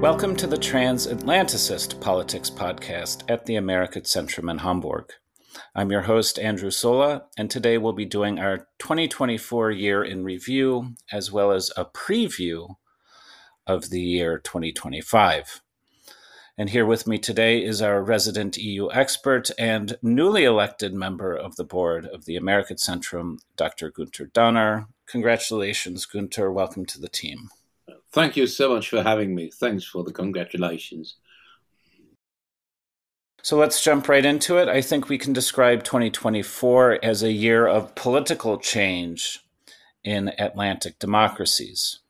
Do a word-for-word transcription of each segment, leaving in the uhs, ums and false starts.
Welcome to the Transatlanticist Politics Podcast at the American Centrum in Hamburg. I'm your host, Andrew Sola, and today we'll be doing our twenty twenty-four year in review, as well as a preview of the year twenty twenty-five. And here with me today is our resident E U expert and newly elected member of the board of the American Centrum, Doctor Günther Donner. Congratulations, Günther. Welcome to the team. Thank you so much for having me. Thanks for the congratulations. So let's jump right into it. I think we can describe twenty twenty-four as a year of political change in Atlantic democracies.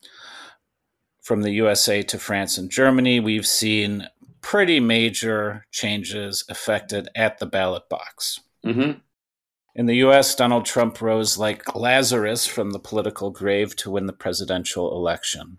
From the U S A to France and Germany, we've seen pretty major changes affected at the ballot box. Mm-hmm. In the U S, Donald Trump rose like Lazarus from the political grave to win the presidential election.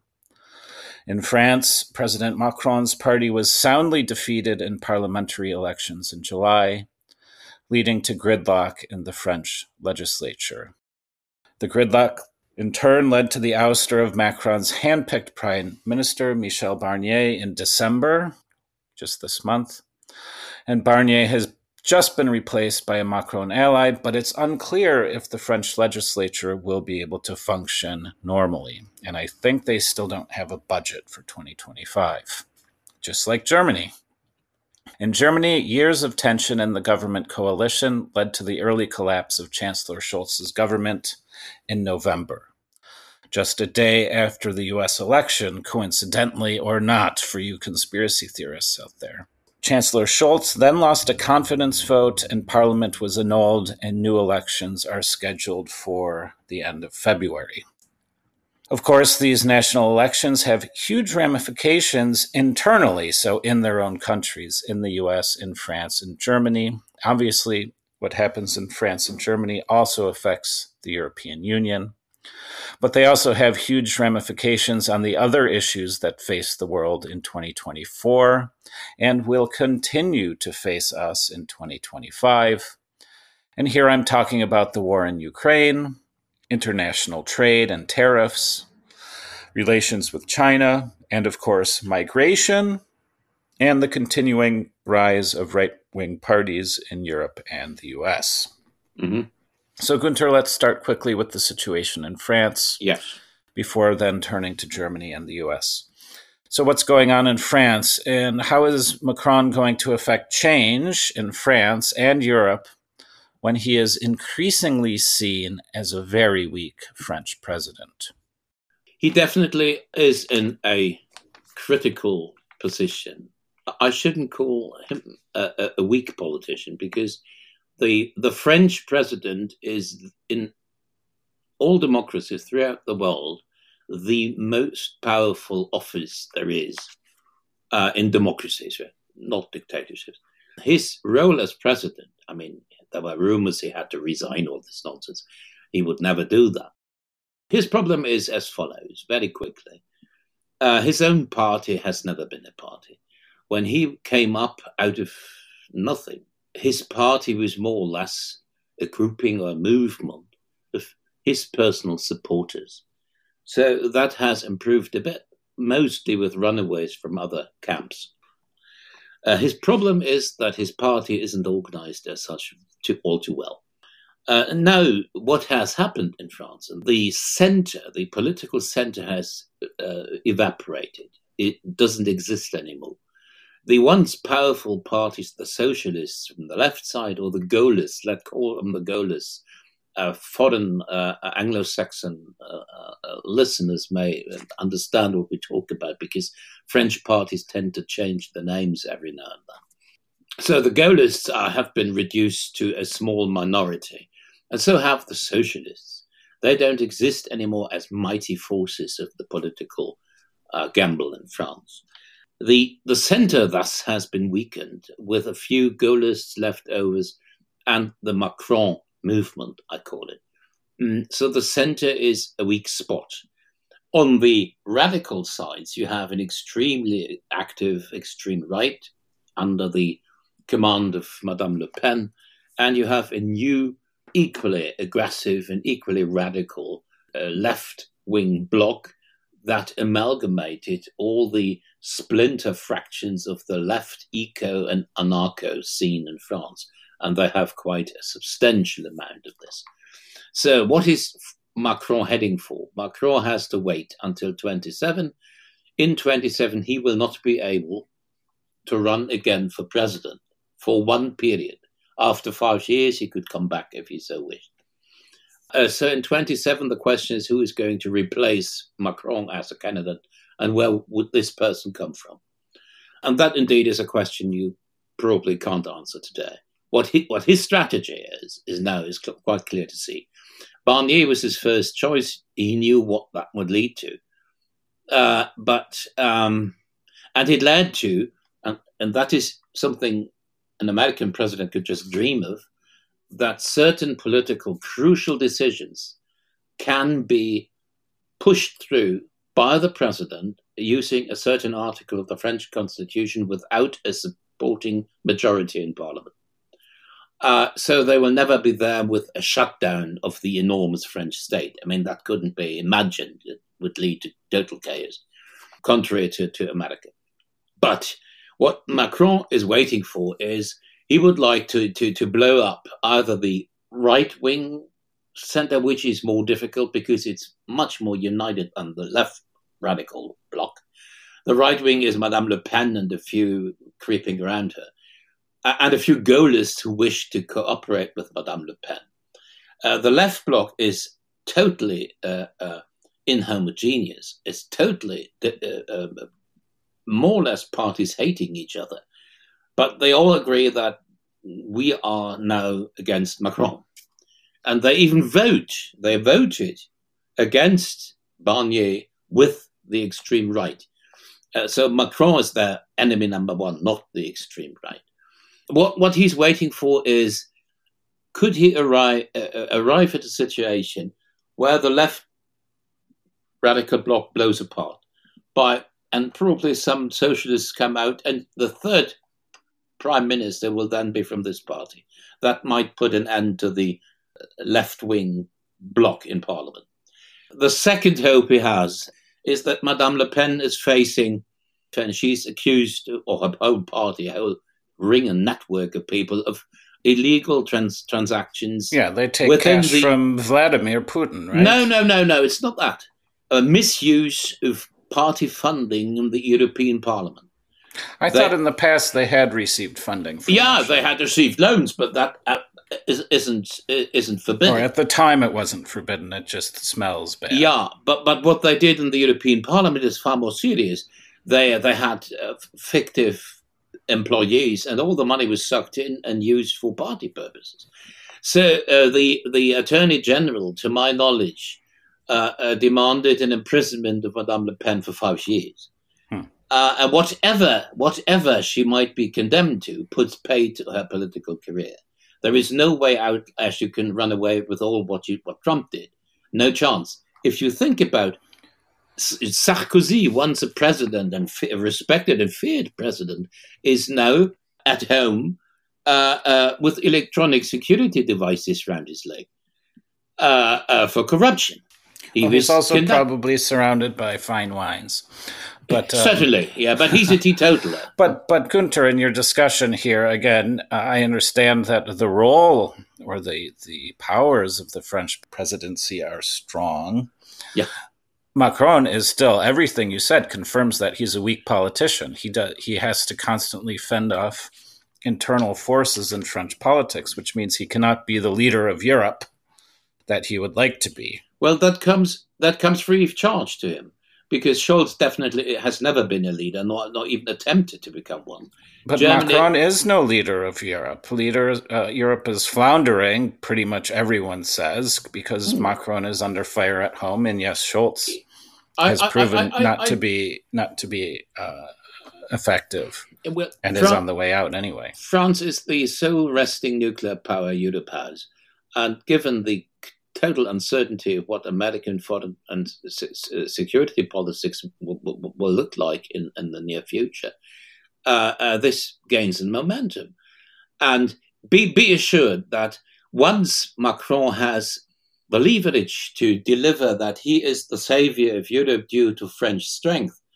In France, President Macron's party was soundly defeated in parliamentary elections in July, leading to gridlock in the French legislature. The gridlock, in turn, led to the ouster of Macron's handpicked Prime Minister, Michel Barnier, in December, just this month. And Barnier has just been replaced by a Macron ally, but it's unclear if the French legislature will be able to function normally. And I think they still don't have a budget for twenty twenty-five, just like Germany. In Germany, years of tension in the government coalition led to the early collapse of Chancellor Scholz's government in November, just a day after the U S election, coincidentally or not for you conspiracy theorists out there. Chancellor Scholz then lost a confidence vote and Parliament was annulled and new elections are scheduled for the end of February. Of course, these national elections have huge ramifications internally, so in their own countries, in the U S, in France, and Germany. Obviously, what happens in France and Germany also affects the European Union. But they also have huge ramifications on the other issues that face the world in twenty twenty-four and will continue to face us in twenty twenty-five. And here I'm talking about the war in Ukraine, international trade and tariffs, relations with China, and of course, migration, and the continuing rise of right-wing parties in Europe and the U S. Mm-hmm. So, Günther, let's start quickly with the situation in France. Yes. Before then turning to Germany and the U S. So what's going on in France, and how is Macron going to affect change in France and Europe when he is increasingly seen as a very weak French president? He definitely is in a critical position. I shouldn't call him a, a weak politician because The the French president is, in all democracies throughout the world, the most powerful office there is uh, in democracies, not dictatorships. His role as president, I mean, there were rumors he had to resign, all this nonsense. He would never do that. His problem is as follows, very quickly. Uh, his own party has never been a party. When he came up out of nothing, his party was more or less a grouping or a movement of his personal supporters. So that has improved a bit, mostly with runaways from other camps. Uh, his problem is that his party isn't organized as such to, all too well. Uh, now, what has happened in France, the center, the political center has uh, evaporated. It doesn't exist anymore. The once powerful parties, the socialists from the left side, or the Gaullists, let's call them the Gaullists, uh, foreign uh, Anglo-Saxon uh, uh, listeners may understand what we talk about because French parties tend to change the names every now and then. So the Gaullists uh, have been reduced to a small minority, and so have the socialists. They don't exist anymore as mighty forces of the political uh, gamble in France. The the centre thus has been weakened with a few Gaullists leftovers and the Macron movement, I call it. Mm, so the centre is a weak spot. On the radical sides, you have an extremely active extreme right under the command of Madame Le Pen, and you have a new, equally aggressive and equally radical uh, left-wing bloc that amalgamated all the splinter fractions of the left eco and anarcho scene in France, and they have quite a substantial amount of this. So what is Macron heading for? Macron has to wait until twenty-seven. In twenty-seven, he will not be able to run again for president for one period. After five years, he could come back if he so wished. Uh, so in twenty-seven, the question is who is going to replace Macron as a candidate, and where would this person come from? And that indeed is a question you probably can't answer today. What, he, what his strategy is, is now is cl- quite clear to see. Barnier was his first choice. He knew what that would lead to. Uh, but, um, and it led to, and, and that is something an American president could just dream of, that certain political crucial decisions can be pushed through by the president using a certain article of the French Constitution without a supporting majority in parliament. Uh, so they will never be there with a shutdown of the enormous French state. I mean, that couldn't be imagined. It would lead to total chaos, contrary to, to America. But what Macron is waiting for is he would like to, to, to blow up either the right-wing center, which is more difficult because it's much more united than the left radical bloc. The right wing is Madame Le Pen and a few creeping around her, and a few gaullists who wish to cooperate with Madame Le Pen. Uh, the left bloc is totally uh, uh, inhomogeneous. It's totally uh, uh, more or less parties hating each other. But they all agree that we are now against Macron. And they even vote. They voted against Barnier with the extreme right. Uh, so Macron is their enemy number one, not the extreme right. What what he's waiting for is, could he arrive, uh, arrive at a situation where the left radical bloc blows apart by, and probably some socialists come out, and the third prime minister will then be from this party. That might put an end to the left-wing bloc in parliament. The second hope he has is that Madame Le Pen is facing, and she's accused, or her whole party, a whole ring and network of people, of illegal trans- transactions. Yeah, they take cash the... from Vladimir Putin, right? No, no, no, no, it's not that. A misuse of party funding in the European Parliament. I they, thought in the past they had received funding. From yeah, Russia. They had received loans, but that uh, is, isn't isn't forbidden. Or at the time, it wasn't forbidden. It just smells bad. Yeah, but but what they did in the European Parliament is far more serious. They they had uh, fictive employees, and all the money was sucked in and used for party purposes. So uh, the the Attorney General, to my knowledge, uh, uh, demanded an imprisonment of Madame Le Pen for five years. Uh, and whatever whatever she might be condemned to puts pay to her political career. There is no way out as you can run away with all what you, what Trump did. No chance. If you think about Sarkozy, once a president and fe- respected and feared president, is now at home uh, uh, with electronic security devices around his leg uh, uh, for corruption. He well, he's also conduct- probably surrounded by fine wines. But, um, Certainly, yeah, but he's a teetotaler. But, but Günther, in your discussion here, again, I understand that the role or the, the powers of the French presidency are strong. Yeah. Macron is still, everything you said confirms that he's a weak politician. He does, he has to constantly fend off internal forces in French politics, which means he cannot be the leader of Europe that he would like to be. Well, that comes that comes free of charge to him. Because Scholz definitely has never been a leader, not, not even attempted to become one. But Germany, Macron is no leader of Europe. Leader, uh, Europe is floundering, pretty much everyone says, because mm. Macron is under fire at home, and yes, Scholz I, has I, proven I, I, not, I, to be, not to be uh, effective, well, and Fran- is on the way out anyway. France is the sole resting nuclear power Europe has, and given the total uncertainty of what American foreign and security politics will, will, will look like in, in the near future, uh, uh, this gains in momentum. And be, be assured that once Macron has the leverage to deliver that he is the savior of Europe due to French strength,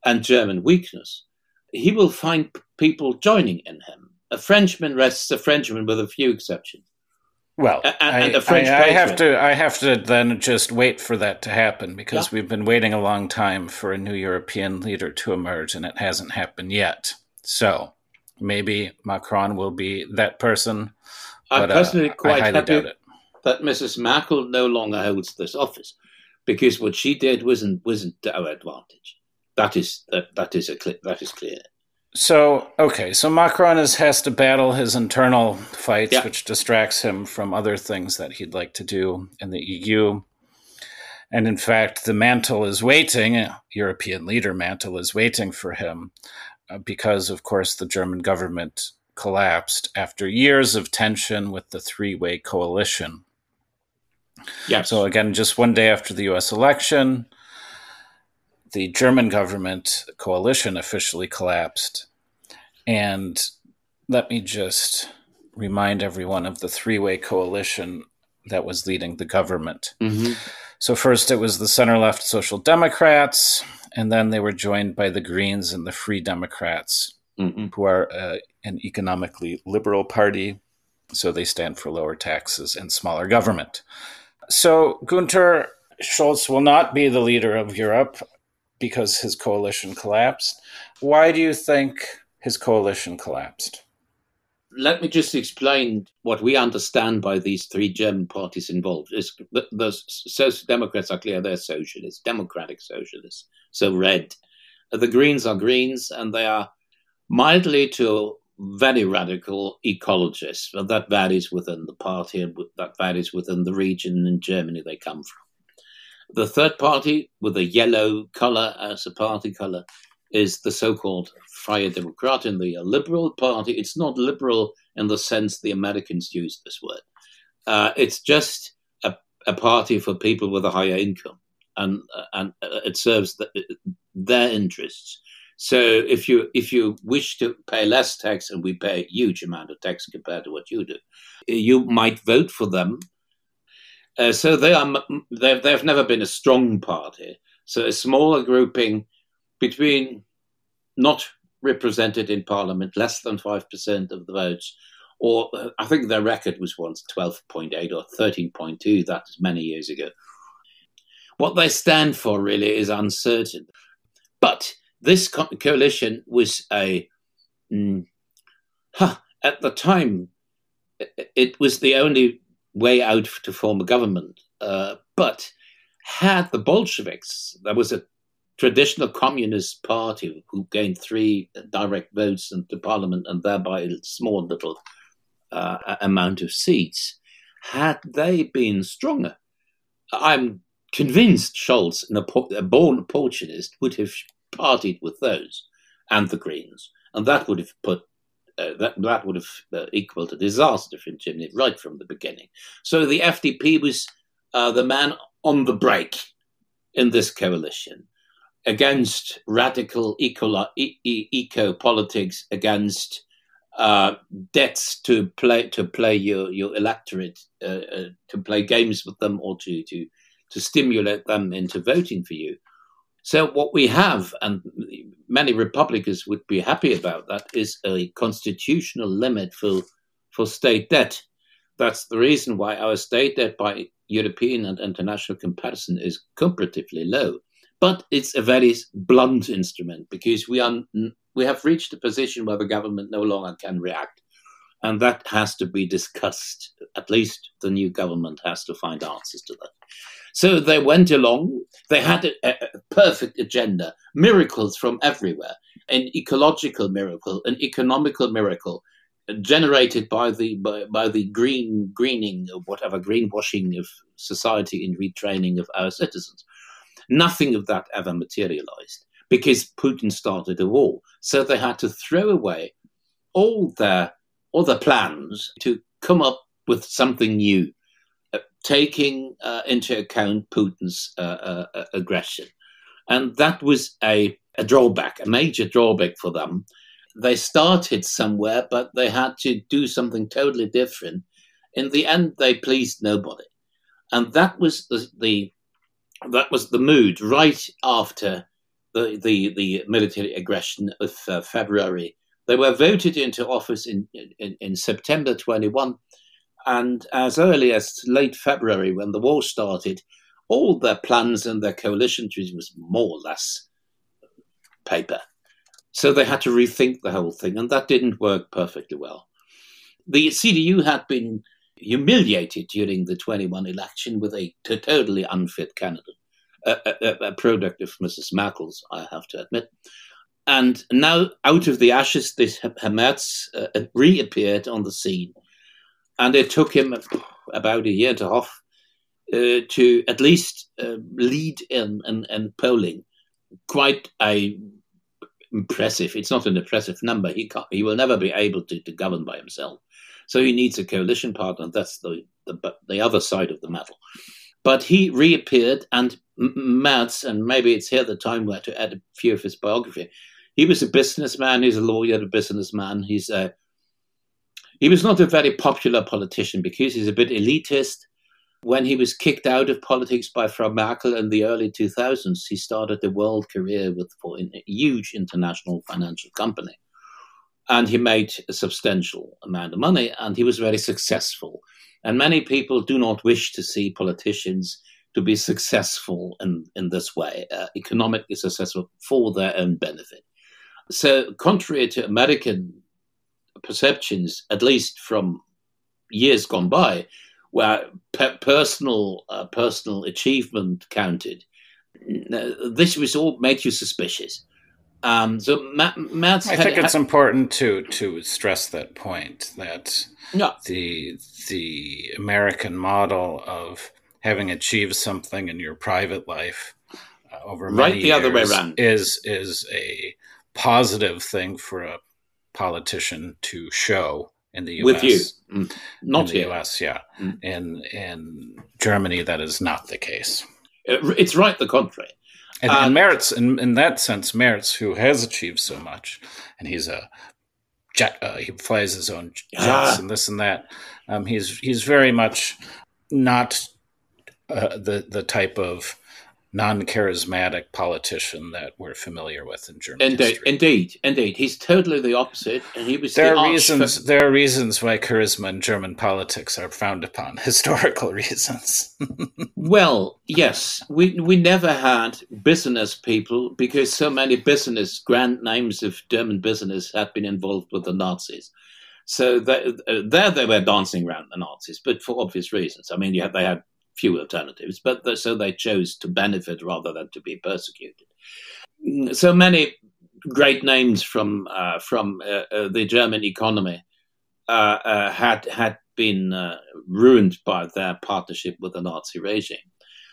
and German weakness, he will find people joining in him. A Frenchman rests a Frenchman with a few exceptions. Well, and, I, and a French I, I have to I have to then just wait for that to happen, because yeah. we've been waiting a long time for a new European leader to emerge, and it hasn't happened yet. So maybe Macron will be that person. I'm but, personally uh, quite I highly happy doubt it. that Missus Merkel no longer holds this office, because what she did wasn't wasn't to our advantage. That is that that is a that is clear. So, okay, so Macron is, has to battle his internal fights, yeah. which distracts him from other things that he'd like to do in the E U. And in fact, the mantle is waiting, European leader mantle is waiting for him, uh, because, of course, the German government collapsed after years of tension with the three-way coalition. Yes. So again, just one day after the U S election, the German government coalition officially collapsed. And let me just remind everyone of the three-way coalition that was leading the government. Mm-hmm. So first it was the center-left Social Democrats, and then they were joined by the Greens and the Free Democrats, mm-hmm. who are uh, an economically liberal party. So they stand for lower taxes and smaller government. So Günther Scholz will not be the leader of Europe because his coalition collapsed. Why do you think his coalition collapsed? Let me just explain what we understand by these three German parties involved. The, the Social Democrats are clear, they're socialists, democratic socialists, so red. The Greens are Greens, and they are mildly to very radical ecologists. Well, that varies within the party, and that varies within the region in Germany they come from. The third party, with a yellow colour as a party colour, is the so-called Freie Demokraten, the liberal party. It's not liberal in the sense the Americans use this word. Uh, it's just a, a party for people with a higher income, and uh, and uh, it serves the, their interests. So if you if you wish to pay less tax, and we pay a huge amount of tax compared to what you do, you might vote for them. Uh, so they are they've, they've never been a strong party. So a smaller grouping between not represented in parliament, less than five percent of the votes, or uh, I think their record was once twelve point eight or thirteen point two, that was many years ago. What they stand for really is uncertain. But this co- coalition was a, mm, huh, at the time, it, it was the only way out to form a government. Uh, but had the Bolsheviks, there was a traditional communist party who gained three direct votes into parliament and thereby a small little uh, amount of seats, had they been stronger, I'm convinced Scholz, a born opportunist, would have partied with those and the Greens, and that would have put Uh, that, that would have uh, equaled a disaster for Germany right from the beginning. So the F D P was uh, the man on the brake in this coalition against radical eco, e- e- eco-politics, against uh, debts to play to play your, your electorate, uh, uh, to play games with them, or to, to, to stimulate them into voting for you. So what we have, and many Republicans would be happy about that, is a constitutional limit for, for state debt. That's the reason why our state debt by European and international comparison is comparatively low. But it's a very blunt instrument, because we are we have reached a position where the government no longer can react. And that has to be discussed. At least the new government has to find answers to that. So they went along. They had a, a perfect agenda, miracles from everywhere, an ecological miracle, an economical miracle, generated by the by, by the green greening or whatever greenwashing of society and retraining of our citizens. Nothing of that ever materialized because Putin started a war. So they had to throw away all their all their plans to come up with something new, uh, taking uh, into account Putin's uh, uh, aggression. And that was a, a drawback, a major drawback for them. They started somewhere, but they had to do something totally different. In the end, they pleased nobody. And that was the, the that was the mood right after the, the, the military aggression of uh, February. They were voted into office in, in, in September twenty-one. And as early as late February, when the war started, all their plans and their coalition treaty was more or less paper. So they had to rethink the whole thing, and that didn't work perfectly well. The C D U had been humiliated during the twenty-one election with a t- totally unfit candidate, a, a, a product of Missus Merkel's, I have to admit. And now, out of the ashes, this Merz uh, reappeared on the scene. And it took him about a year and a half uh, to at least uh, lead in, in, in polling. Quite a impressive, it's not an impressive number. He can't, he will never be able to, to govern by himself. So he needs a coalition partner. That's the, the, the other side of the medal. But he reappeared, and Merz, and maybe it's here the time where to add a few of his biography, he was a businessman, he's a lawyer, a businessman, he's a He was not a very popular politician because he's a bit elitist. When he was kicked out of politics by Frau Merkel in the early two thousands, he started a world career with for a huge international financial company. And he made a substantial amount of money, and he was very successful. And many people do not wish to see politicians to be successful in, in this way, uh, economically successful for their own benefit. So contrary to American perceptions, at least from years gone by, where pe- personal uh, personal achievement counted, this was all made you suspicious. Um, so Ma- Merz I had, think it's had, important to to stress that point, that yeah. the the American model of having achieved something in your private life uh, over many right the years other way around is is a positive thing for a politician to show in the U S. With you, mm. not in the here. U S, yeah. Mm. In in Germany, that is not the case. It's right the contrary. And, um, and Merz, in, in that sense, Merz, who has achieved so much, and he's a jet, uh, he flies his own jets ah. and this and that. Um, he's he's very much not uh, the the type of non-charismatic politician that we're familiar with in German indeed, history. Indeed, indeed, he's totally the opposite, and he was. There the are reasons. arch- There are reasons why charisma in German politics are frowned upon. Historical reasons. Well, yes, we we never had business people because so many business grand names of German business had been involved with the Nazis. So they, uh, there they were dancing around the Nazis, but for obvious reasons. I mean, you had, they had few alternatives, but the, so they chose to benefit rather than to be persecuted. So many great names from uh, from uh, uh, the German economy uh, uh, had had been uh, ruined by their partnership with the Nazi regime.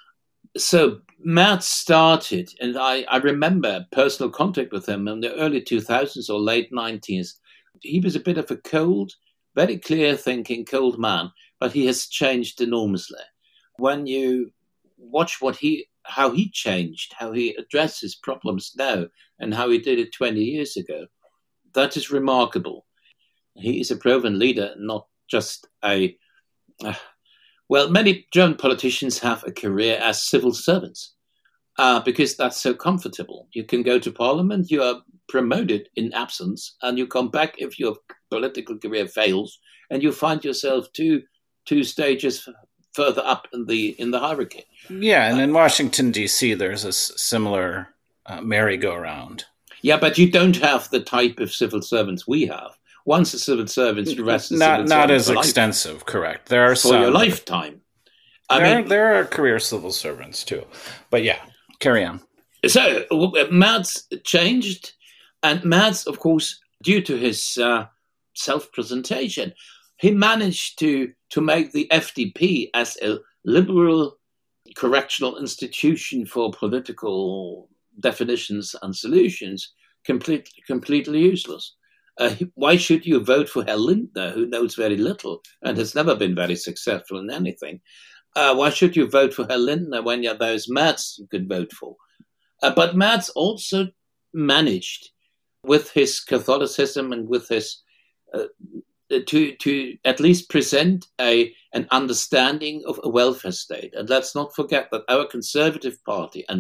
So Merz started, and I, I remember personal contact with him in the early two thousands or late nineties. He was a bit of a cold, very clear-thinking, cold man, but he has changed enormously. When you watch what he, how he changed, how he addresses problems now, and how he did it twenty years ago, that is remarkable. He is a proven leader, not just a... Uh, well, many German politicians have a career as civil servants uh, because that's so comfortable. You can go to parliament, you are promoted in absence, and you come back if your political career fails, and you find yourself two two stages further up in the in the hierarchy. Yeah, and in Washington, D C, there's a s- similar uh, merry-go-round. Yeah, but you don't have the type of civil servants we have. Once a civil servant, the rest is not civil not as for extensive. life. Correct. There are for some your lifetime. I there, mean, there are career civil servants too, but yeah, carry on. So Merz changed, and Merz, of course, due to his uh, self-presentation, he managed to to make the F D P as a liberal correctional institution for political definitions and solutions completely completely useless. Uh, why should you vote for Herr Lindner, who knows very little and has never been very successful in anything? Uh, why should you vote for Herr Lindner when you're those Merz you could vote for? Uh, but Merz also managed, with his Catholicism and with his uh, to to at least present a an understanding of a welfare state. And let's not forget that our Conservative Party and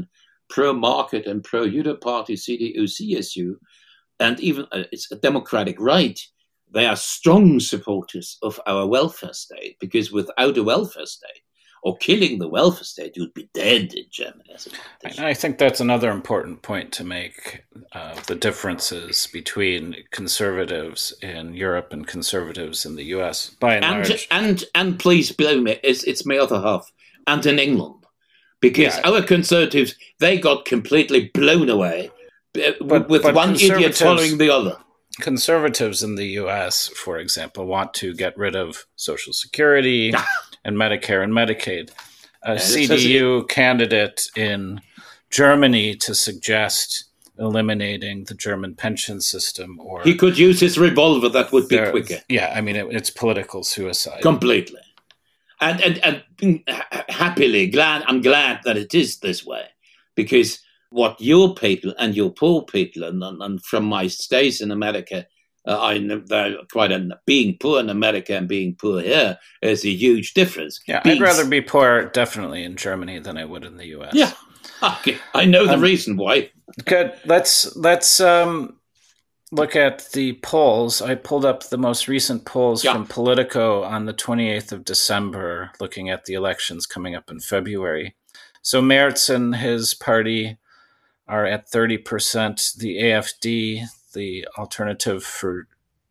pro-market and pro-Euro party, C D U C S U, and even uh, it's a democratic right, they are strong supporters of our welfare state, because without a welfare state, or killing the welfare state, you'd be dead in Germany as a politician. I think that's another important point to make, uh, the differences between conservatives in Europe and conservatives in the U S, by and, and large. And, and please believe me, it's, it's my other half, and in England, because yeah. our conservatives, they got completely blown away but, with but one idiot following the other. Conservatives in the U S, for example, want to get rid of Social Security and Medicare and Medicaid. A C D U candidate in Germany to suggest eliminating the German pension system, or he could use his revolver. That would be quicker. Yeah, I mean, it, it's political suicide completely. And, and and happily, glad I'm glad that it is this way, because what your people and your poor people, and, and from my stays in America, uh, I know that quite a, being poor in America and being poor here is a huge difference. Yeah, being, I'd rather be poor definitely in Germany than I would in the U S. Yeah, okay. I know the um, reason why. Good. Let's let's um, look at the polls. I pulled up the most recent polls yeah. from Politico on the twenty-eighth of December, looking at the elections coming up in February. So Merz and his party are at thirty percent. The A F D, the Alternative for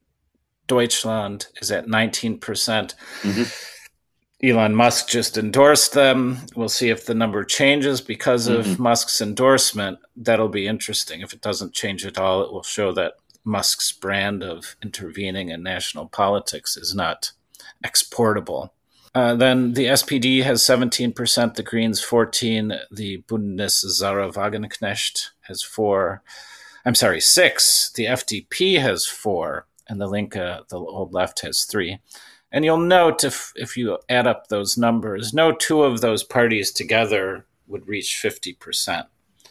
Deutschland, is at nineteen percent. Mm-hmm. Elon Musk just endorsed them. We'll see if the number changes because of mm-hmm. Musk's endorsement. That'll be interesting. If it doesn't change at all, it will show that Musk's brand of intervening in national politics is not exportable. Uh, then the S P D has seventeen percent, the Greens fourteen, the Bündnis Sarah Wagenknecht has four, I'm sorry, six, the F D P has four, and the Linke, the old left, has three. And you'll note, if, if you add up those numbers, no two of those parties together would reach fifty percent.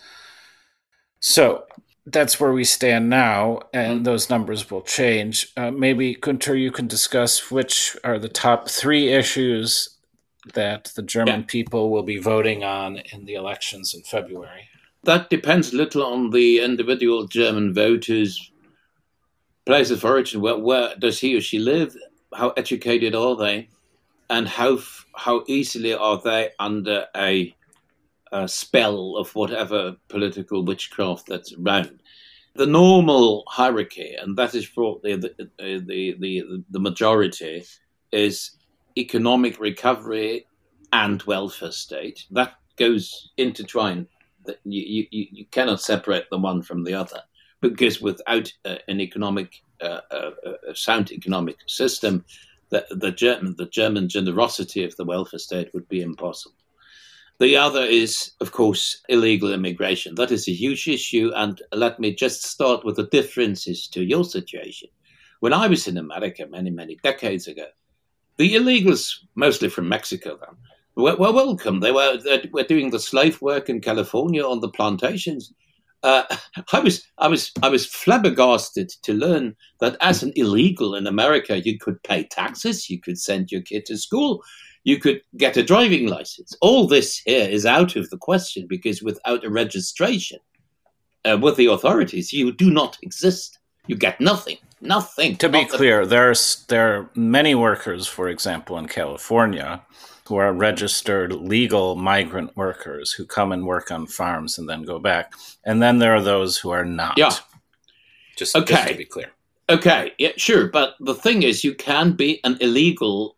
So that's where we stand now, and those numbers will change. Uh, maybe, Günther, you can discuss which are the top three issues that the German yeah. people will be voting on in the elections in February. That depends a little on the individual German voters' place of origin. Where, where does he or she live? How educated are they? And how how easily are they under a a spell of whatever political witchcraft that's around? The normal hierarchy, and that is probably the, the, the, the majority, is economic recovery and welfare state. That goes intertwined. You, you, you cannot separate the one from the other, because without uh, an economic, uh, uh, a sound economic system, the, the German the German generosity of the welfare state would be impossible. The other is, of course, illegal immigration. That is a huge issue. And let me just start with the differences to your situation. When I was in America many, many decades ago, the illegals, mostly from Mexico then, were, were welcome. They were, they were doing the slave work in California on the plantations. Uh, I was I was I was flabbergasted to learn that as an illegal in America, you could pay taxes, you could send your kid to school, you could get a driving license. All this here is out of the question, because without a registration uh, with the authorities, you do not exist. You get nothing, nothing. To be clear, there's there are many workers, for example, in California, who are registered legal migrant workers who come and work on farms and then go back. And then there are those who are not. Yeah. Just, okay. just to be clear. Okay, yeah, sure. But the thing is, you can be an illegal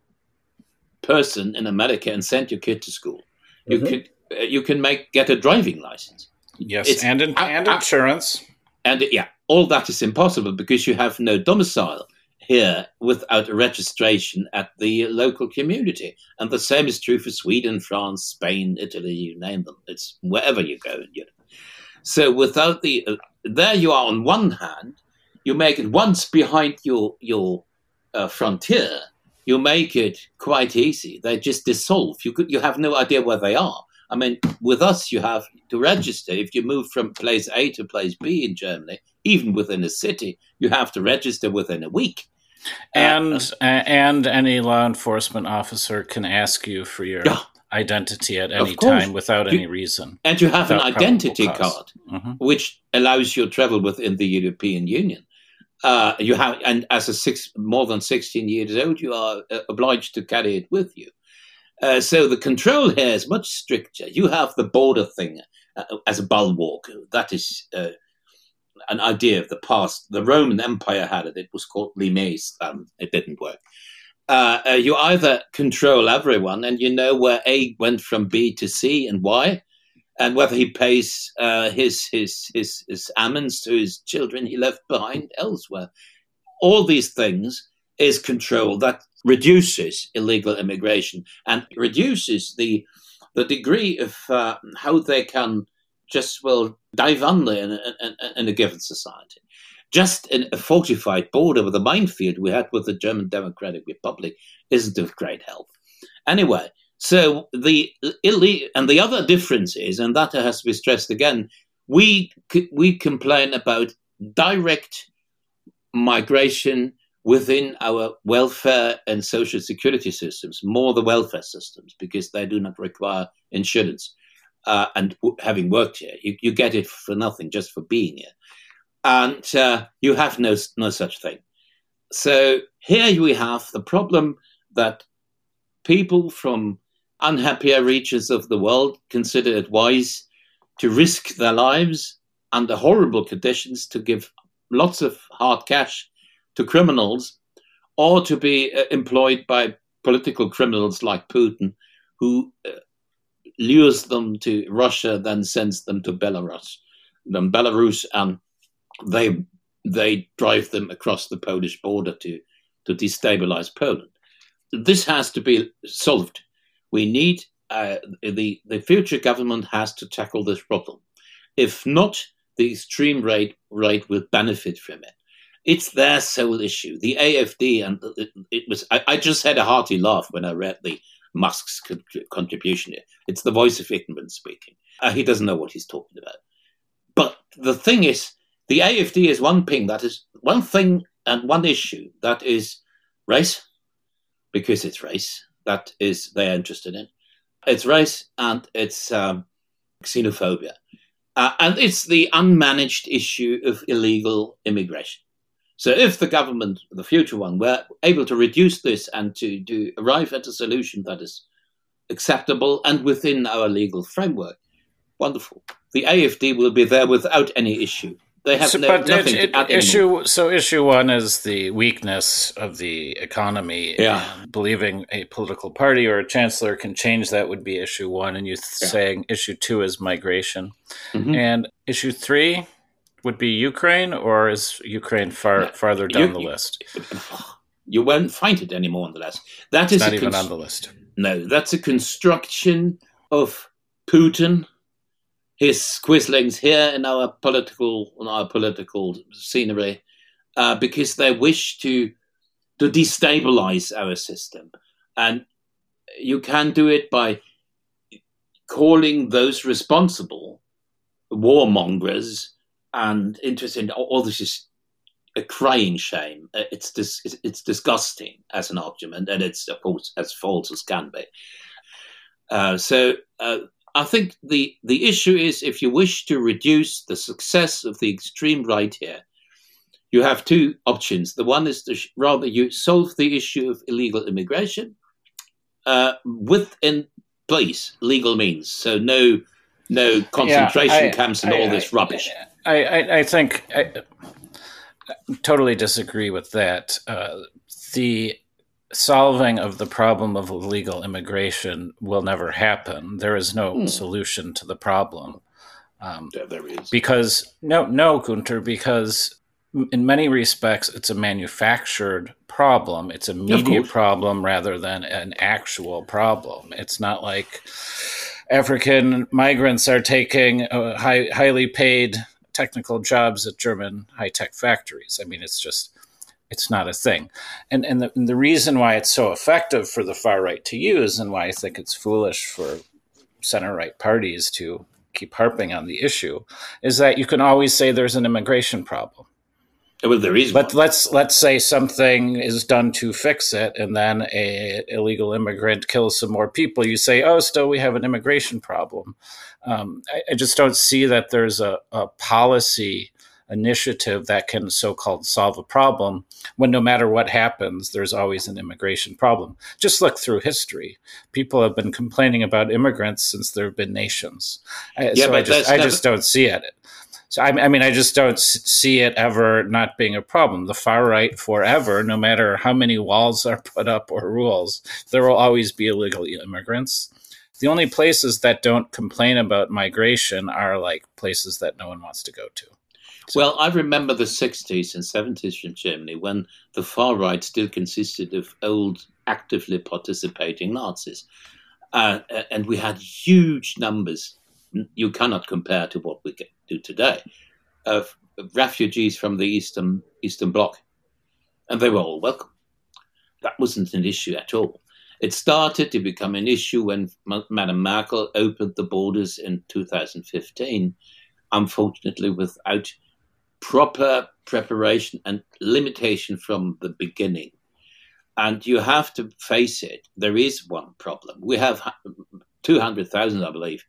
person in America and send your kid to school. You mm-hmm. could, uh, you can make get a driving license. Yes, it's, and in, uh, and insurance. Uh, and yeah, all that is impossible because you have no domicile here without a registration at the local community. And the same is true for Sweden, France, Spain, Italy, you name them. It's wherever you go in Europe. So without the, uh, there you are on one hand, you make it once behind your, your uh, frontier, you make it quite easy. They just dissolve. You could, you have no idea where they are. I mean, with us, you have to register. If you move from place A to place B in Germany, even within a city, you have to register within a week. And uh, and any law enforcement officer can ask you for your yeah. identity at any Of course. time without You- any reason. And you have an Without identity probable cause. card, Mhm. which allows you to travel within the European Union. Uh, you have, and as a six, more than sixteen years old, you are uh, obliged to carry it with you. Uh, so the control here is much stricter. You have the border thing uh, as a bulwark. That is uh, an idea of the past. The Roman Empire had it. It was called limes. Um, it didn't work. Uh, uh, you either control everyone, and you know where A went from B to C and why, and whether he pays uh, his, his his his almonds to his children he left behind elsewhere. All these things is control that reduces illegal immigration and reduces the the degree of uh, how they can just well dive under in, in, in a given society. Just in a fortified border with a minefield we had with the German Democratic Republic isn't of great help. Anyway, so the ille- and the other difference is, and that has to be stressed again, we we complain about direct migration within our welfare and social security systems, more the welfare systems, because they do not require insurance. Uh, and w- having worked here, you, you get it for nothing just for being here. And uh, you have no, no such thing. So here we have the problem that people from unhappier regions of the world consider it wise to risk their lives under horrible conditions to give lots of hard cash to criminals, or to be uh, employed by political criminals like Putin, who uh, lures them to Russia, then sends them to Belarus, then Belarus, and they they drive them across the Polish border to to destabilize Poland. This has to be solved. We need uh, the the future government has to tackle this problem. If not, the extreme right right will benefit from it. It's their sole issue. The A F D, and it, it was. I, I just had a hearty laugh when I read the Musk's con- contribution here. It's the voice of ignorance speaking. Uh, he doesn't know what he's talking about. But the thing is, the A F D is one thing that is one thing and one issue that is race, because it's race that is they're interested in. It's race and it's um, xenophobia, uh, and it's the unmanaged issue of illegal immigration. So if the government, the future one, were able to reduce this and to, to arrive at a solution that is acceptable and within our legal framework, wonderful. The A F D will be there without any issue. They have so, no, but nothing it, to add issue anymore. so issue one is the weakness of the economy. Yeah. And believing a political party or a chancellor can change that would be issue one, and you're Yeah. saying issue two is migration, Mhm. and issue three would be Ukraine, or is Ukraine far No, farther down you- the you- list? You won't find it anymore on the list. That It's is not a even cons- on the list. No, that's a construction of Putin, his quislings here in our political in our political scenery, uh, because they wish to to destabilize our system, and you can do it by calling those responsible warmongers and interested. All this is a crying shame. Uh, It's dis- it's it's disgusting as an argument, and it's of course as false as can be. Uh, so uh, I think the the issue is, if you wish to reduce the success of the extreme right here, you have two options. The one is to sh- rather you solve the issue of illegal immigration uh, within place legal means. So no no concentration I- camps and I- all I- this rubbish. I, I, I think I totally disagree with that. Uh, the solving of the problem of illegal immigration will never happen. There is no Hmm. solution to the problem. Um, There, there is. because, no, no, Gunter, because in many respects, it's a manufactured problem. It's a media course. problem rather than an actual problem. It's not like African migrants are taking uh, high, highly paid technical jobs at German high-tech factories. I mean, it's just, it's not a thing. And, and, the, and the reason why it's so effective for the far right to use, and why I think it's foolish for center-right parties to keep harping on the issue, is that you can always say there's an immigration problem. Well, there is But one. let's let's say something is done to fix it, and then a illegal immigrant kills some more people. You say, "Oh, still we have an immigration problem." Um, I, I just don't see that there's a, a policy initiative that can so-called solve a problem when no matter what happens, there's always an immigration problem. Just look through history. People have been complaining about immigrants since there have been nations. I, Yeah, so but I just I never... just don't see it. So I, I mean, I just don't see it ever not being a problem. The far right forever, no matter how many walls are put up or rules, there will always be illegal immigrants. The only places that don't complain about migration are like places that no one wants to go to. So. Well, I remember the sixties and seventies from Germany when the far right still consisted of old, actively participating Nazis. Uh, and we had huge numbers, you cannot compare to what we do today, of refugees from the Eastern, Eastern Bloc. And they were all welcome. That wasn't an issue at all. It started to become an issue when Madame Merkel opened the borders in two thousand fifteen, unfortunately without proper preparation and limitation from the beginning. And you have to face it. There is one problem. We have two hundred thousand, I believe.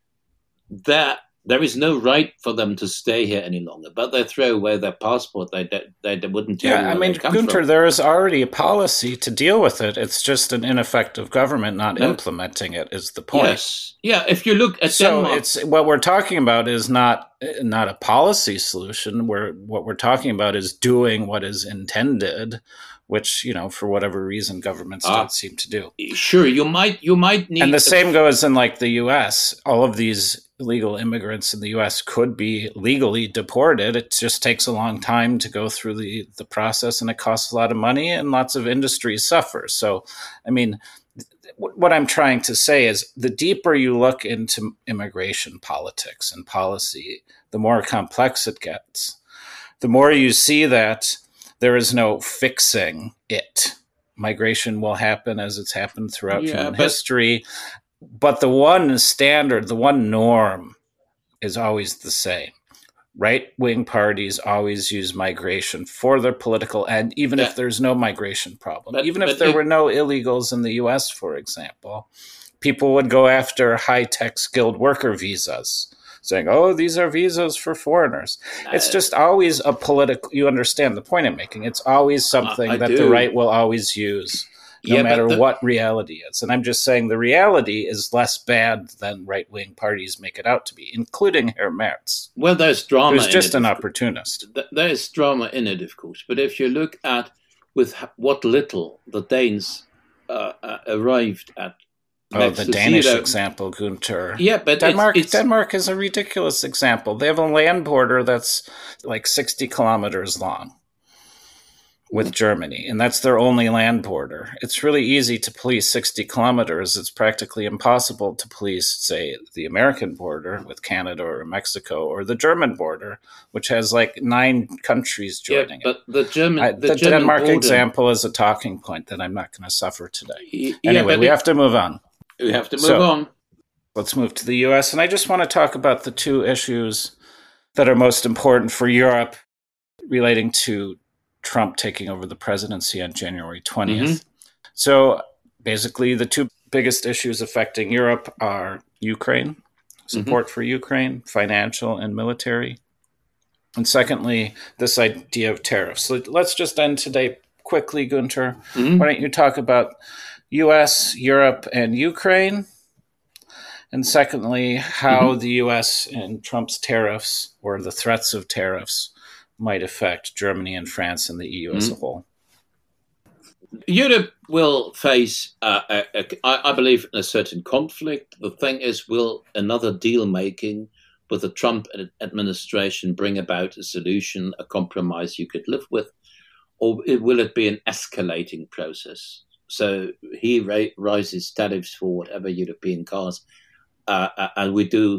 There, there is no right for them to stay here any longer, but they throw away their passport. They, they, they wouldn't tell yeah, you where I mean, they come Gunther, from. there is already a policy to deal with it. It's just an ineffective government not no. implementing it is the point. Yes. Yeah, if you look at so Denmark... it's what we're talking about is not not a policy solution. Where what we're talking about is doing what is intended, which, you know, for whatever reason, governments uh, don't seem to do. Sure, you might you might need... And the same goes in like the U S. All of these illegal immigrants in the U S could be legally deported. It just takes a long time to go through the, the process, and it costs a lot of money, and lots of industries suffer. So, I mean, what I'm trying to say is the deeper you look into immigration politics and policy, the more complex it gets. The more you see that there is no fixing it. Migration will happen as it's happened throughout yeah, human but- history. But the one standard, the one norm is always the same. Right-wing parties always use migration for their political end, even yeah. if there's no migration problem. But, even if there it, were no illegals in the U S, for example, people would go after high-tech skilled worker visas, saying, oh, these are visas for foreigners. Uh, it's just always a political, you understand the point I'm making. It's always something uh, that do. the right will always use. No yeah, matter the, what reality is. And I'm just saying the reality is less bad than right-wing parties make it out to be, including Herr Merz. Well, there's drama Who's just in an it. opportunist. There's drama in it, of course. But if you look at with what little the Danes uh, uh, arrived at. Oh, the Danish example, Gunther. Yeah, but Denmark, it's, it's, Denmark is a ridiculous example. They have a land border that's like sixty kilometers long with Germany, and that's their only land border. It's really easy to police sixty kilometers. It's practically impossible to police, say, the American border with Canada or Mexico, or the German border, which has like nine countries joining yeah, but the German, it. I, the, the German Denmark border, example is a talking point that I'm not going to suffer today. Yeah, anyway, we it, have to move on. We have to move so, on. Let's move to the U S, and I just want to talk about the two issues that are most important for Europe relating to Trump taking over the presidency on January twentieth. Mm-hmm. So basically, the two biggest issues affecting Europe are Ukraine, support mm-hmm. for Ukraine, financial and military. And secondly, this idea of tariffs. So let's just end today quickly, Gunther. Mm-hmm. Why don't you talk about U S, Europe, and Ukraine? And secondly, how mm-hmm. the U S and Trump's tariffs, or the threats of tariffs, might affect Germany and France and the E U mm-hmm. as a whole. Europe will face, uh, a, a, I believe, a certain conflict. The thing is, will another deal making with the Trump administration bring about a solution, a compromise you could live with, or will it be an escalating process? So he ra- rises tariffs for whatever European cars, uh, and we do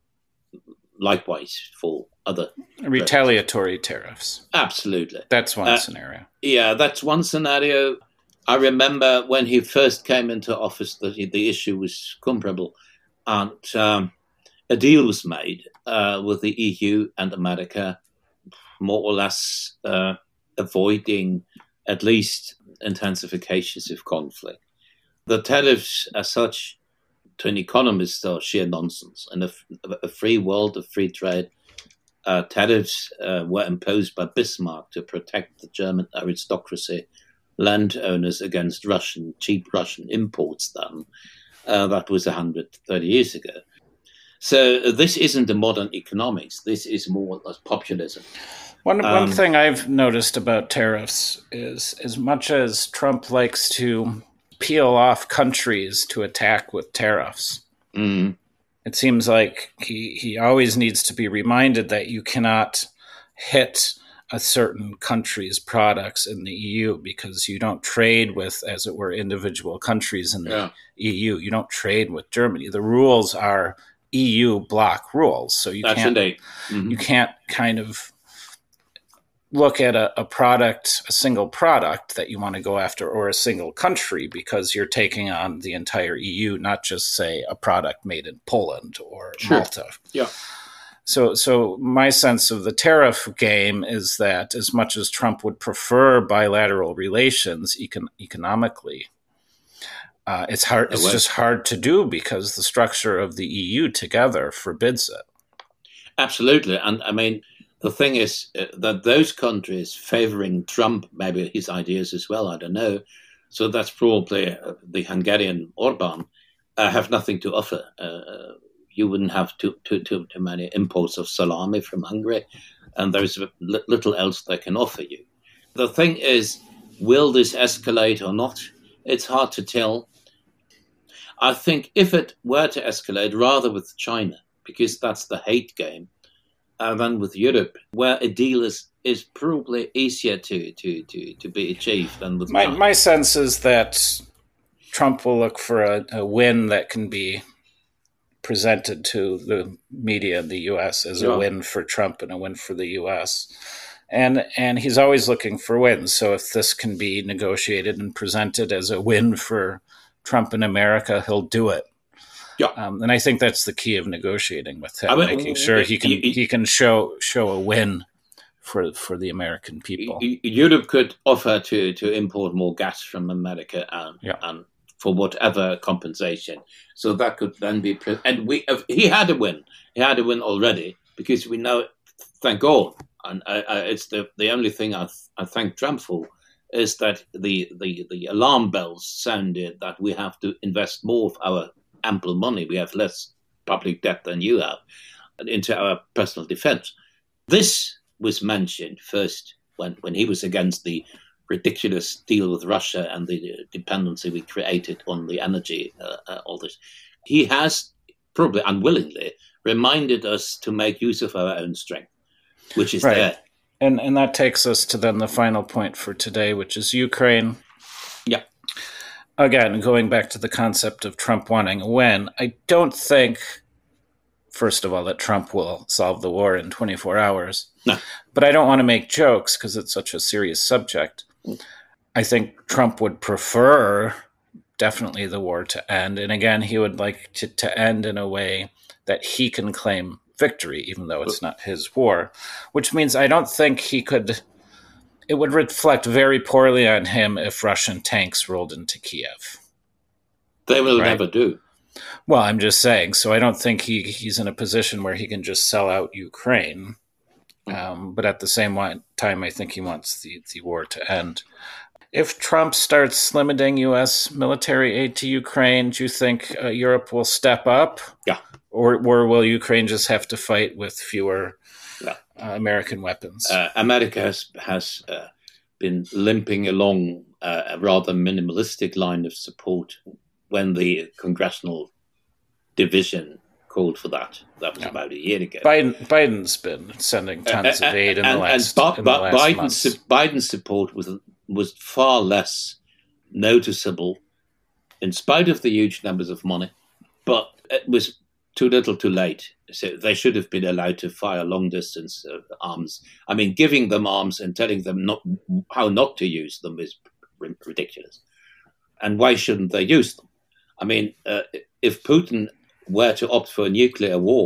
likewise for other retaliatory tariffs. Absolutely. That's one uh, scenario. Yeah, that's one scenario. I remember when he first came into office that the, the issue was comparable, and um, a deal was made uh, with the E U and America more or less uh, avoiding at least intensifications of conflict. The tariffs as such, to an economist, are sheer nonsense. In a, a free world of free trade, uh, tariffs uh, were imposed by Bismarck to protect the German aristocracy, landowners against Russian, cheap Russian imports then. Uh, that was one hundred thirty years ago. So this isn't a modern economics. This is more or less populism. One Um, one thing I've noticed about tariffs is, as much as Trump likes to peel off countries to attack with tariffs, mm, it seems like he, he always needs to be reminded that you cannot hit a certain country's products in the E U because you don't trade with, as it were, individual countries in the yeah. E U. You don't trade with Germany. The rules are E U block rules, so you That's can't indeed. Mm-hmm. you can't kind of look at a, a product, a single product that you want to go after, or a single country, because you're taking on the entire E U, not just, say, a product made in Poland or Sure. Malta. Yeah. So, so my sense of the tariff game is that, as much as Trump would prefer bilateral relations econ- economically, uh, it's hard. It's just hard to do because the structure of the E U together forbids it. Absolutely. And I mean, the thing is uh, that those countries favoring Trump, maybe his ideas as well, I don't know. So that's probably uh, the Hungarian Orban, uh, have nothing to offer. Uh, you wouldn't have too, too, too, too many imports of salami from Hungary, and there's little else they can offer you. The thing is, will this escalate or not? It's hard to tell. I think if it were to escalate, rather with China, because that's the hate game, uh, than with Europe, where a deal is, is probably easier to, to, to, to be achieved than with my, China. my sense is that Trump will look for a, a win that can be presented to the media in the U S as Yeah. a win for Trump and a win for the U S. And and he's always looking for wins. So if this can be negotiated and presented as a win for Trump and America, he'll do it. Yeah. Um, and I think that's the key of negotiating with him, I mean, making sure he can he- he can show show a win for for the American people. E- E- Europe could offer to, to import more gas from America and, Yeah. and for whatever compensation. So that could then be, pre- and we uh, he had a win. He had a win already because we know, thank God, and I, I, it's the the only thing I, I thank Trump for is that the, the the alarm bells sounded that we have to invest more of our ample money. We have less public debt than you have into our personal defense. This was mentioned first when, when he was against the ridiculous deal with Russia and the dependency we created on the energy, uh, uh, all this. He has, probably unwillingly, reminded us to make use of our own strength, which is Right. there. And and that takes us to then the final point for today, which is Ukraine. Yeah. Again, going back to the concept of Trump wanting a win, I don't think, first of all, that Trump will solve the war in twenty-four hours. No. But I don't want to make jokes because it's such a serious subject. I think Trump would prefer definitely the war to end. And again, he would like to, to end in a way that he can claim victory, even though it's not his war, which means I don't think he could, it would reflect very poorly on him if Russian tanks rolled into Kiev. They will Right. never do. Well, I'm just saying, so I don't think he, he's in a position where he can just sell out Ukraine. Um, but at the same time, I think he wants the, the war to end. If Trump starts limiting U S military aid to Ukraine, do you think uh, Europe will step up? Yeah. Or, or will Ukraine just have to fight with fewer Yeah. uh, American weapons? Uh, America has, has uh, been limping along uh, a rather minimalistic line of support when the congressional division called for that. That was Yeah. about a year ago. Biden, Biden's been sending tons of aid in the and, last, and Bi- in the Bi- last Biden's, months. su- Biden's support was was far less noticeable, in spite of the huge numbers of money. But it was too little, too late. So they should have been allowed to fire long distance uh, arms. I mean, giving them arms and telling them not how not to use them is r- ridiculous. And why shouldn't they use them? I mean, uh, if Putin were to opt for a nuclear war,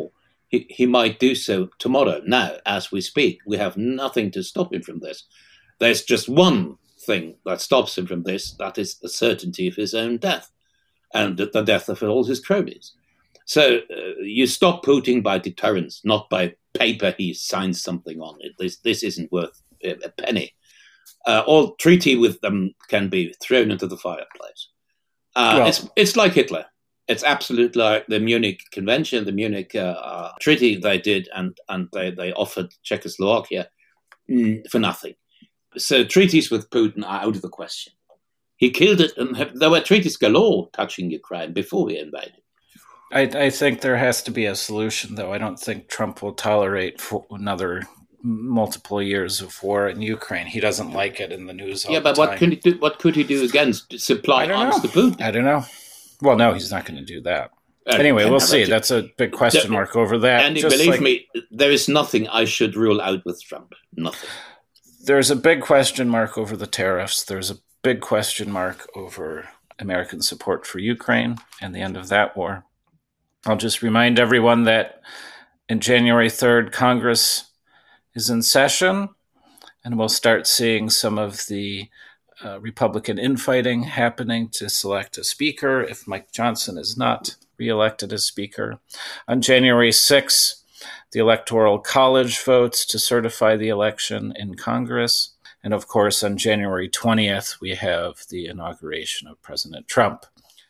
he, he might do so tomorrow. Now, as we speak, we have nothing to stop him from this. There's just one thing that stops him from this, that is the certainty of his own death and the death of all his cronies. So uh, you stop Putin by deterrence, not by paper he signs something on. It, this, this isn't worth a, a penny. Uh, all treaty with them can be thrown into the fireplace. Uh, well, it's it's like Hitler. It's absolutely like the Munich Convention, the Munich uh, uh, treaty they did, and, and they, they offered Czechoslovakia mm, for nothing. So treaties with Putin are out of the question. He killed it, and have, there were treaties galore touching Ukraine before he invaded. I, I think there has to be a solution, though. I don't think Trump will tolerate for another multiple years of war in Ukraine. He doesn't like it in the news all yeah, but the time. what could he do? What could he do against supply arms to Putin? I don't know. Well, no, he's not going to do that. Uh, anyway, we'll see. To, That's a big question mark over that. And believe like, me, there is nothing I should rule out with Trump. Nothing. There's a big question mark over the tariffs. There's a big question mark over American support for Ukraine and the end of that war. I'll just remind everyone that on January third, Congress is in session, and we'll start seeing some of the uh, Republican infighting happening to select a speaker if Mike Johnson is not reelected as speaker. On January sixth, the Electoral College votes to certify the election in Congress. And of course, on January twentieth, we have the inauguration of President Trump.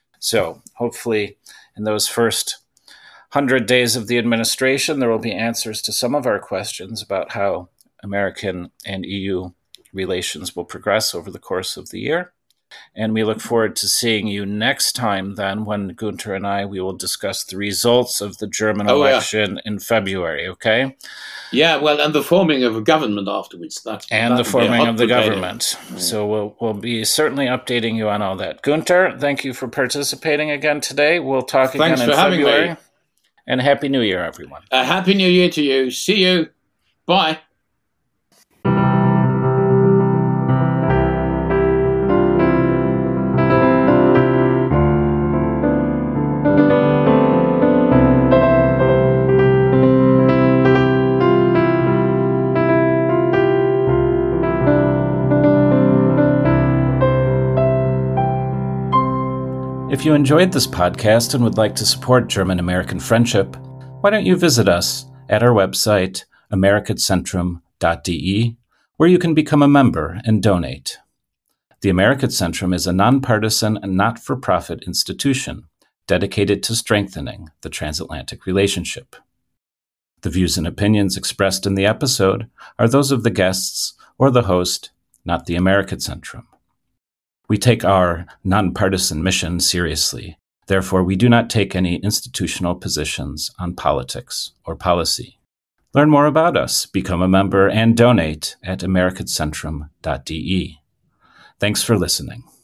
So hopefully in those first one hundred days of the administration, there will be answers to some of our questions about how American and E U relations will progress over the course of the year. And we look forward to seeing you next time then when Gunter and I, we will discuss the results of the German oh, election yeah. in February, okay? Yeah, well, and the forming of a government afterwards. That, and that the forming of the potato. government. Yeah. So we'll, we'll be certainly updating you on all that. Gunter, thank you for participating again today. We'll talk Thanks again in for having February. Me. And Happy New Year, everyone. A Happy New Year to you. See you. Bye. If you enjoyed this podcast and would like to support German-American friendship, why don't you visit us at our website, americacentrum dot d e, where you can become a member and donate. The Americacentrum is a nonpartisan and not-for-profit institution dedicated to strengthening the transatlantic relationship. The views and opinions expressed in the episode are those of the guests or the host, not the Americacentrum. We take our nonpartisan mission seriously. Therefore, we do not take any institutional positions on politics or policy. Learn more about us, become a member, and donate at americacentrum dot d e. Thanks for listening.